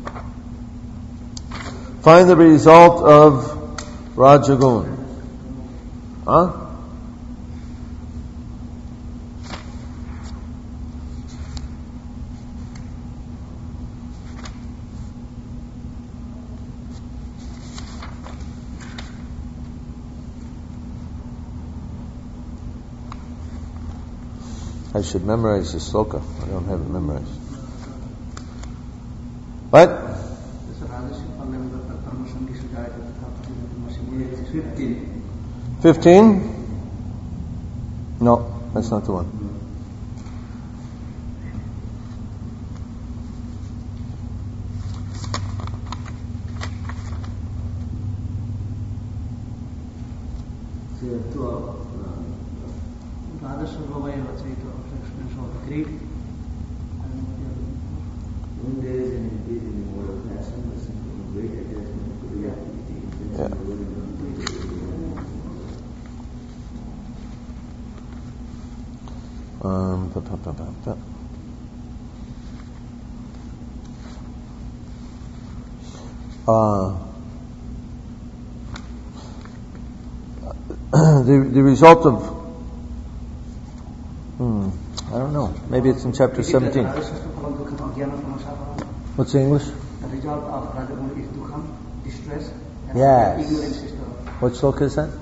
Find the result of Rajagun. Huh? I should memorize the sloka. I don't have it memorized. What? Fifteen? No, that's not the one. Great. When there is an increase in the mode of passion, the symptom of great attachment to the activity, Um, da, da, da, da, da. Uh, the the result of hmm, I don't know. Maybe it's in chapter seventeen. What's the English? The result of Rajagun is dukham, distress, and Yes. ignorance is the What sloka is that?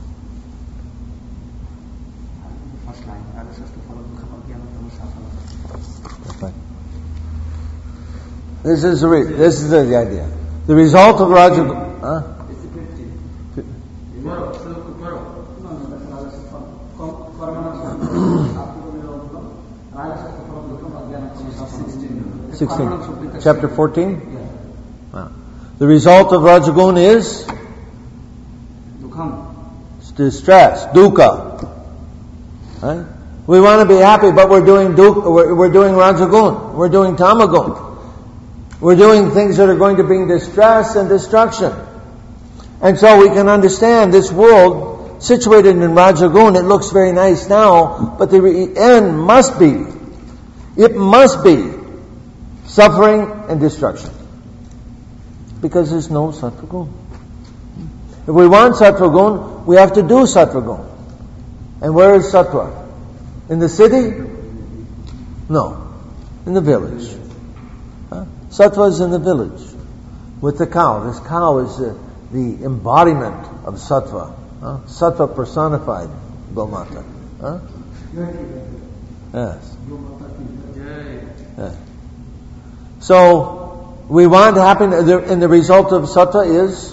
first line. Rajasastha phala dukham ajnana tamasa phala. This is the re- this is the, the idea. The result of Rajagun. Huh? It's the fifty. Paro, sloka paro. No, no, that's Rajasastha phala. Karmana dukham, Rajasastha phala dukham ajnana tamasa phala. sixteen. Chapter fourteen? Yeah. Wow. The result of Rajagun is Dukham. distress, dukkha. Right? We want to be happy, but we're doing dukkha, we're, we're doing Rajagun, we're doing Tamagun. We're doing things that are going to bring distress and destruction. And so we can understand this world situated in Rajagun, it looks very nice now, but the re- end must be, it must be suffering and destruction. Because there's no Sattvagun. If we want Sattvagun, we have to do Sattvagun. And where is Sattva? In the city? No. In the village. Huh? Sattva is in the village. With the cow. This cow is the, the embodiment of Sattva. Huh? Sattva personified Gomata. Huh? Yes. Yeah. So, we want happiness, and the result of Sattva is?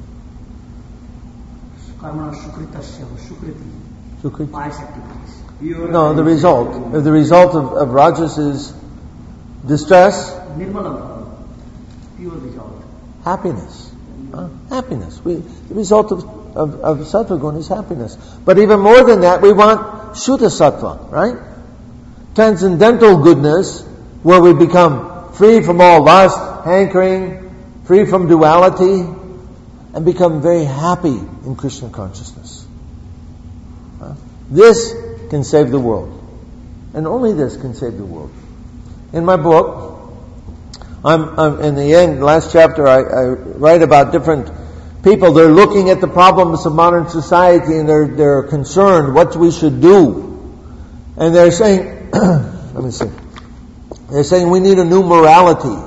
Karmana sukritasya, sukriti. Sukriti. Pious activities. No, the result. The result of, of Rajas is distress. Nirmalam. Pure result. Happiness. Huh? Happiness. We, the result of, of, of Sattva-gun is happiness. But even more than that, we want Shuddha Sattva, right? Transcendental goodness, where we become free from all lust, hankering, free from duality, and become very happy in Krishna consciousness. Huh? This can save the world. And only this can save the world. In my book, I'm, I'm in the end, last chapter, I, I write about different people, they're looking at the problems of modern society and they're, they're concerned what we should do. And they're saying, let me see, they're saying we need a new morality.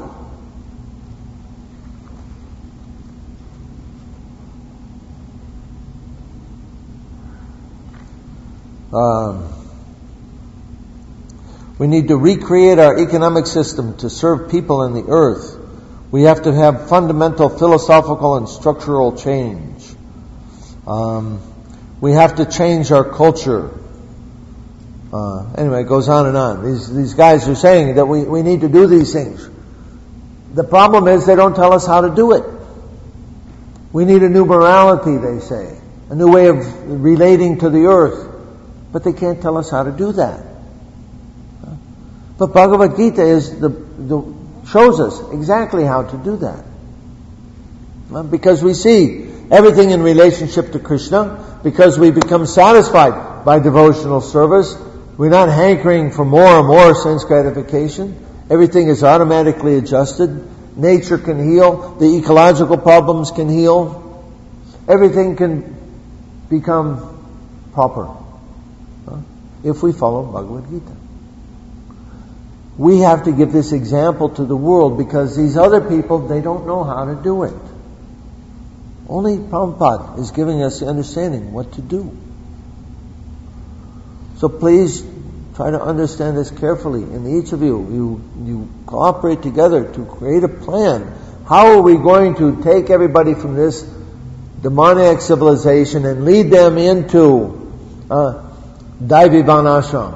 Um, we need to recreate our economic system to serve people in the earth. We have to have fundamental philosophical and structural change. Um, we have to change our culture. Uh, anyway, it goes on and on. These these guys are saying that we, we need to do these things. The problem is they don't tell us how to do it. We need a new morality, they say. A new way of relating to the earth. But they can't tell us how to do that. But Bhagavad Gita is the, the shows us exactly how to do that. Because we see everything in relationship to Krishna, because we become satisfied by devotional service. We're not hankering for more and more sense gratification. Everything is automatically adjusted. Nature can heal. The ecological problems can heal. Everything can become proper huh? if we follow Bhagavad Gita. We have to give this example to the world because these other people, they don't know how to do it. Only Prabhupada is giving us the understanding what to do. So please try to understand this carefully. And each of you, you, you cooperate together to create a plan. How are we going to take everybody from this demoniac civilization and lead them into uh, Daivivan Ashram?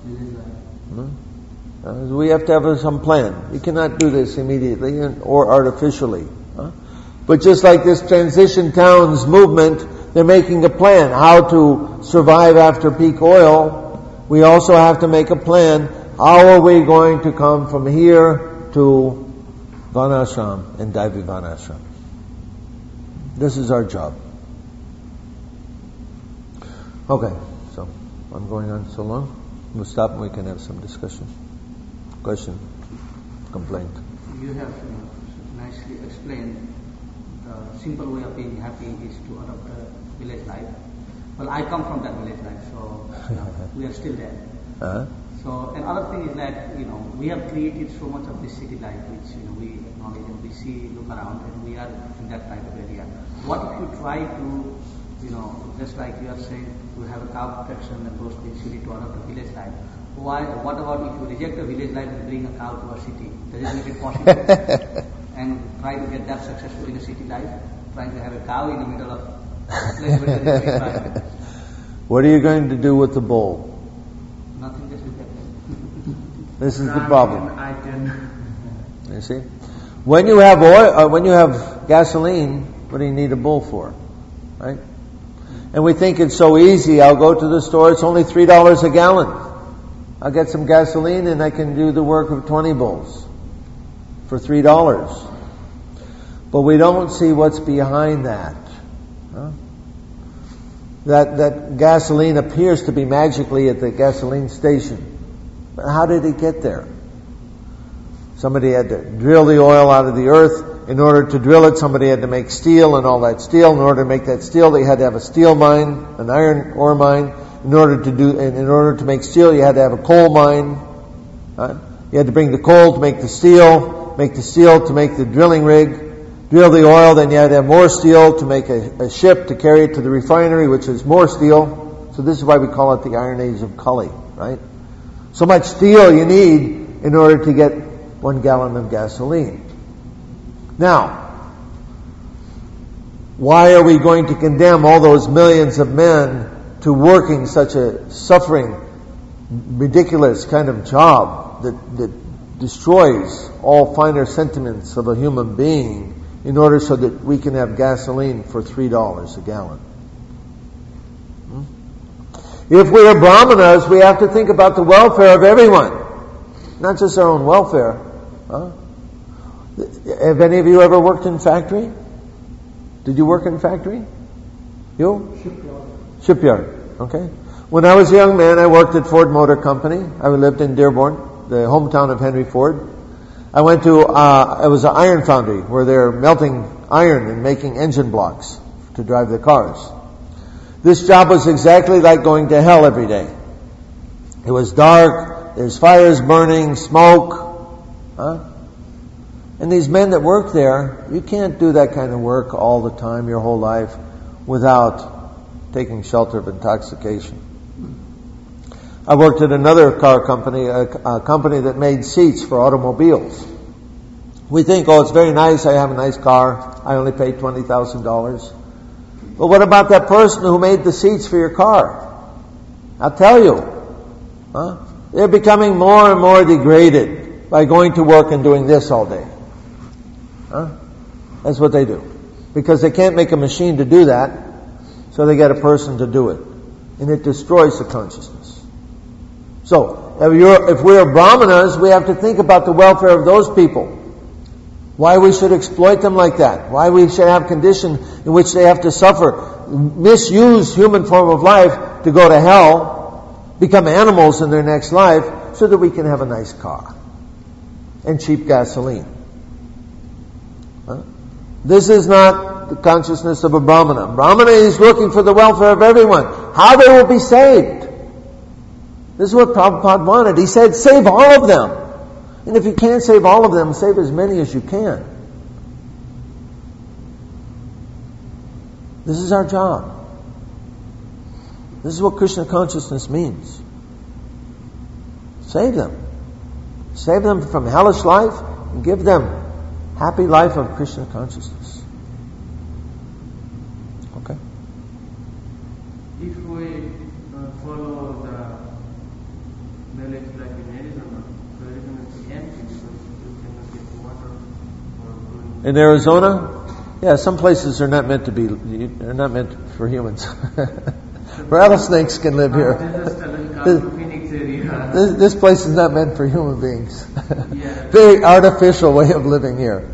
Uh, we have to have some plan. We cannot do this immediately or artificially. Huh? But just like this Transition Towns movement, they're making a plan how to survive after peak oil. We also have to make a plan. How are we going to come from here to Vanashram and Daivi Vanashram? This is our job. Okay, so I'm going on so long. We'll stop and we can have some discussion. Question, complaint. You have you know, nicely explained the simple way of being happy is to adopt a village life. Well, I come from that village life, so you know, we are still there. Uh-huh. So another thing is that you know we have created so much of this city life, which you know we acknowledge and we see, look around, and we are in that type of area. What if you try to, you know, just like you are saying, to have a cow protection and those things, you need to adopt a village life. Why? What about if you reject a village life and bring a cow to a city? Does it make it possible? And try to get that successful in a city life, trying to have a cow in the middle of a place where there is no environment. What are you going to do with the bull? Nothing, just look at it. This is the problem. I can. You see, when you have oil, uh, when you have gasoline, what do you need a bull for, right? And we think it's so easy. I'll go to the store. It's only three dollars a gallon. I'll get some gasoline and I can do the work of twenty bulls for three dollars. But we don't see what's behind that. Huh? That that gasoline appears to be magically at the gasoline station. But how did it get there? Somebody had to drill the oil out of the earth. In order to drill it, somebody had to make steel, and all that steel. In order to make that steel, they had to have a steel mine, an iron ore mine. In order to do, and in order to make steel, you had to have a coal mine. Right? You had to bring the coal to make the steel, make the steel to make the drilling rig, drill the oil, then you had to have more steel to make a, a ship to carry it to the refinery, which is more steel. So this is why we call it the Iron Age of Kali, right? So much steel you need in order to get one gallon of gasoline. Now, why are we going to condemn all those millions of men to working such a suffering, ridiculous kind of job that, that destroys all finer sentiments of a human being in order so that we can have gasoline for three dollars a gallon? Hmm? If we are brahmanas, we have to think about the welfare of everyone, not just our own welfare. Huh? Have any of you ever worked in factory? Did you work in factory? You? Shipyard. Shipyard. Okay. When I was a young man, I worked at Ford Motor Company. I lived in Dearborn, the hometown of Henry Ford. I went to, uh, it was an iron foundry where they're melting iron and making engine blocks to drive the cars. This job was exactly like going to hell every day. It was dark, there's fires burning, smoke. Huh? And these men that work there, you can't do that kind of work all the time, your whole life, without taking shelter of intoxication. I worked at another car company, a, a company that made seats for automobiles. We think, oh, it's very nice, I have a nice car, I only paid twenty thousand dollars. But what about that person who made the seats for your car? I'll tell you. Huh? They're becoming more and more degraded by going to work and doing this all day. Huh? That's what they do. Because they can't make a machine to do that, so they get a person to do it. And it destroys the consciousness. So, if, you're, if we're brahmanas, we have to think about the welfare of those people. Why we should exploit them like that. Why we should have condition in which they have to suffer, misuse human form of life to go to hell, become animals in their next life, so that we can have a nice car and cheap gasoline. Huh? This is not the consciousness of a brahmana. Brahmana is looking for the welfare of everyone. How they will be saved. This is what Prabhupada wanted. He said, save all of them. And if you can't save all of them, save as many as you can. This is our job. This is what Krishna consciousness means. Save them. Save them from hellish life and give them happy life of Krishna consciousness. Okay? If we uh, follow the village like in Arizona, so Arizona is empty because you cannot get water or going. In Arizona? Yeah, some places are not meant to be, they're not meant for humans. Rattlesnakes can live here. This, this, this place is not meant for human beings. Yeah. Very artificial way of living here.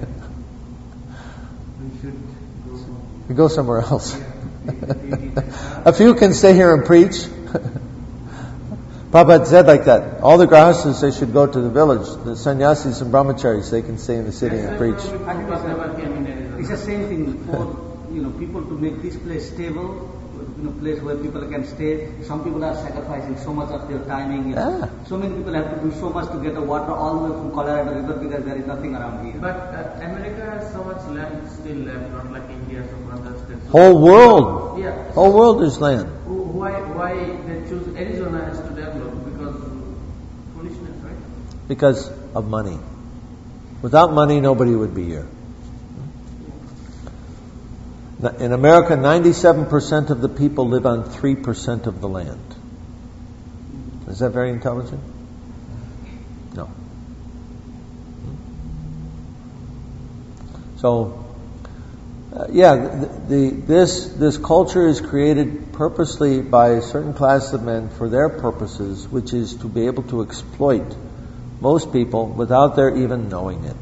We should go. We go somewhere else. Yeah. A few can stay here and preach. Prabhupada said like that. All the grahastas, they should go to the village. The sannyasis and brahmacharis, they can stay in the city and preach. It's the same thing for, you know, people to make this place stable, you know, place where people can stay. Some people are sacrificing so much of their timing. You know. Yeah. So many people have to do so much to get the water all the way from Colorado River because there is nothing around here. But uh, America has so much land still left, not like India, some other states. Whole world. Yeah. Whole world is land. Why, why they choose Arizona has to develop? Because foolishness, right? Because of money. Without money, nobody would be here. In America, ninety-seven percent of the people live on three percent of the land. Is that very intelligent? No. So, uh, yeah, the, the, this this culture is created purposely by a certain class of men for their purposes, which is to be able to exploit most people without their even knowing it.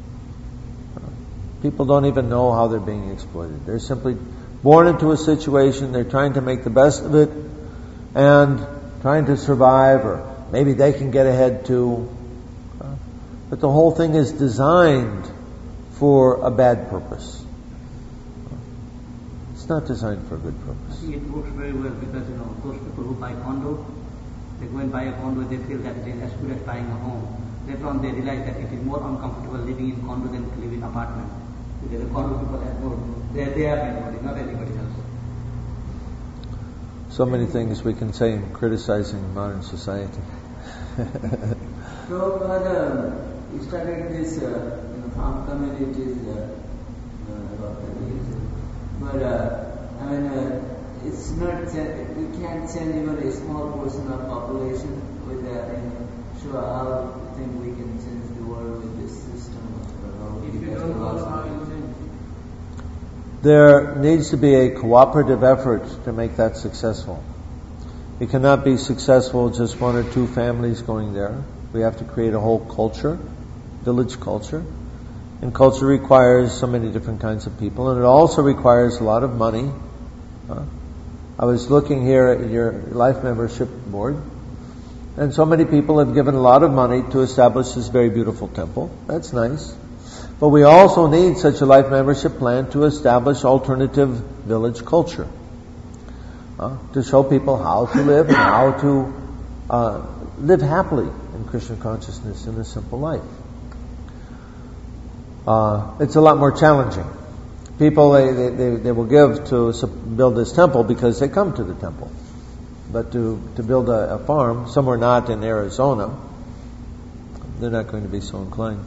People don't even know how they're being exploited. They're simply born into a situation, they're trying to make the best of it and trying to survive, or maybe they can get ahead too. But the whole thing is designed for a bad purpose. It's not designed for a good purpose. I think it works very well because, you know, those people who buy condo, they go and buy a condo, they feel that it is as good as buying a home. Later on they realize that it is more uncomfortable living in condo than to live in apartment. Because the condo people have no, they, they are anybody, not anybody else. So many things we can say in criticizing modern society. So, uh, we started this, uh, you know, farm communities uh, uh, about the years. But, uh, I mean, uh, it's not, we can't send even a small portion of population with that, you know, sure how you think we can change the world with this system. Of, uh, If you don't know how you change. There needs to be a cooperative effort to make that successful. It cannot be successful just one or two families going there. We have to create a whole culture, village culture. And culture requires so many different kinds of people, and it also requires a lot of money. Uh, I was looking here at your life membership board, And so many people have given a lot of money to establish this very beautiful temple. That's nice. But we also need such a life membership plan to establish alternative village culture. Uh, to show people how to live and how to uh, live happily in Krishna consciousness in a simple life. Uh, it's a lot more challenging. People, they, they, they will give to build this temple because they come to the temple. But to, to build a, a farm, somewhere not in Arizona, they're not going to be so inclined.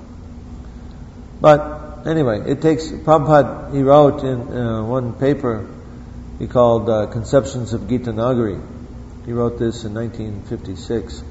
But anyway, it takes, Prabhupada, he wrote in uh, one paper he called uh, Conceptions of Gita Nagari. He wrote this in nineteen fifty-six.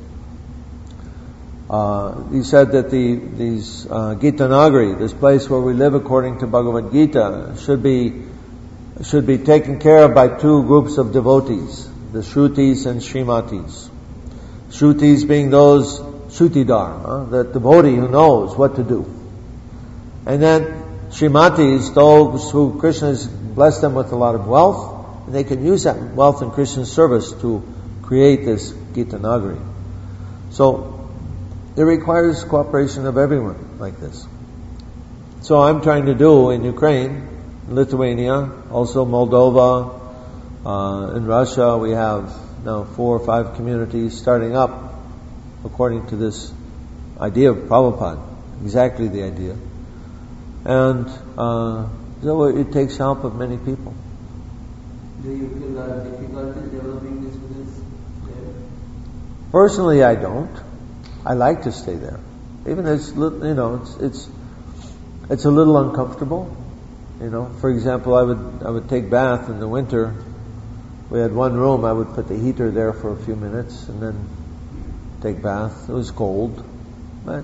Uh, he said that the these uh, Gita Nagari, this place where we live according to Bhagavad Gita, should be should be taken care of by two groups of devotees, the Shrutis and Srimatis. Shrutis being those Shrutidar, huh? The devotee who knows what to do. And then Srimatis, those who Krishna has blessed them with a lot of wealth, and they can use that wealth in Krishna's service to create this Gita Nagari. So it requires cooperation of everyone like this. So I'm trying to do in Ukraine, Lithuania, also Moldova, uh, in Russia we have now four or five communities starting up according to this idea of Prabhupada, exactly the idea. And uh, so it takes help of many people. Do you feel uh, difficulty developing this business there? Personally, I don't. I like to stay there. Even it's, you know, it's, it's, it's a little uncomfortable. You know, for example, I would, I would take bath in the winter. We had one room, I would put the heater there for a few minutes and then take bath. It was cold, but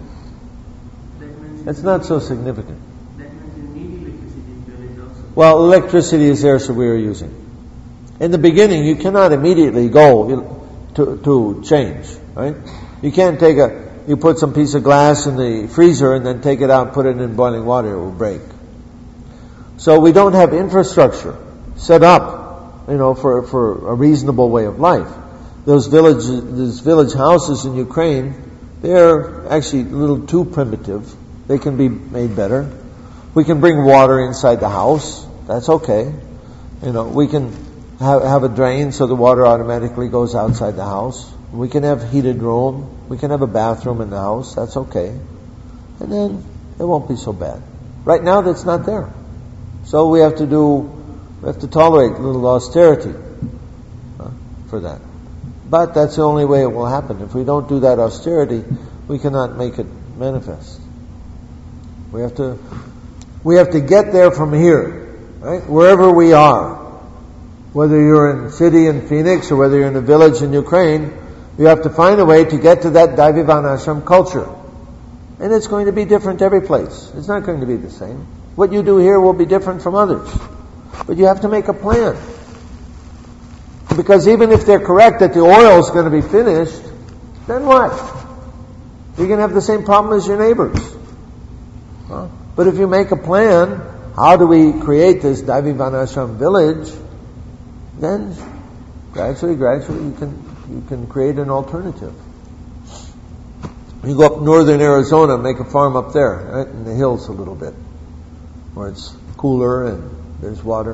it's not so significant. That means you need electricity in village also. Well, electricity is there, so we are using. In the beginning, you cannot immediately go to, to change, right? You can't take a, you put some piece of glass in the freezer and then take it out and put it in boiling water, it will break. So we don't have infrastructure set up, you know, for, for a reasonable way of life. Those village, those village houses in Ukraine, they're actually a little too primitive. They can be made better. We can bring water inside the house. That's okay. You know, we can have, have a drain so the water automatically goes outside the house. We can have heated room. We can have a bathroom in the house. That's okay. And then it won't be so bad. Right now that's not there. So we have to do, we have to tolerate a little austerity uh, for that. But that's the only way it will happen. If we don't do that austerity, we cannot make it manifest. We have to, we have to get there from here, right? Wherever we are. Whether you're in a city in Phoenix or whether you're in a village in Ukraine, you have to find a way to get to that Daivivanashram culture. And it's going to be different every place. It's not going to be the same. What you do here will be different from others. But you have to make a plan. Because even if they're correct that the oil is going to be finished, then what? You're going to have the same problem as your neighbors. Huh? But if you make a plan, how do we create this Daivivanashram village, then gradually, gradually you can you can create an alternative. You go up northern Arizona, make a farm up there, right, in the hills a little bit, where it's cooler and there's water.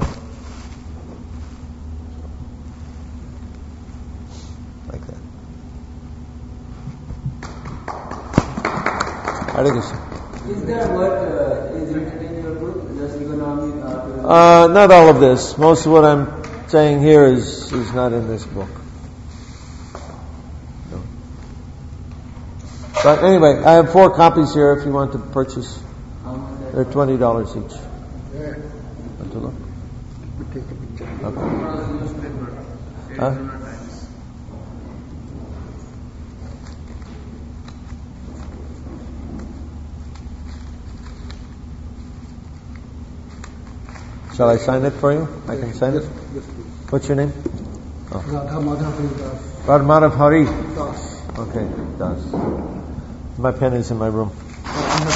Like that. Hare Krishna. Is there what uh, is written in your book, just economic? Uh, Uh, not all of this. Most of what I'm saying here is, is not in this book. No. But anyway, I have four copies here if you want to purchase. how much that They're twenty dollars each. There, Want to look? we take a picture. Okay. Newspaper, Huh? Arizona Times. Shall I sign it for you? I can sign it. Yes, yes, please. What's your name? Radha Madhav Das. Radha Madhav Hari. Das. Okay, Das. My pen is in my room.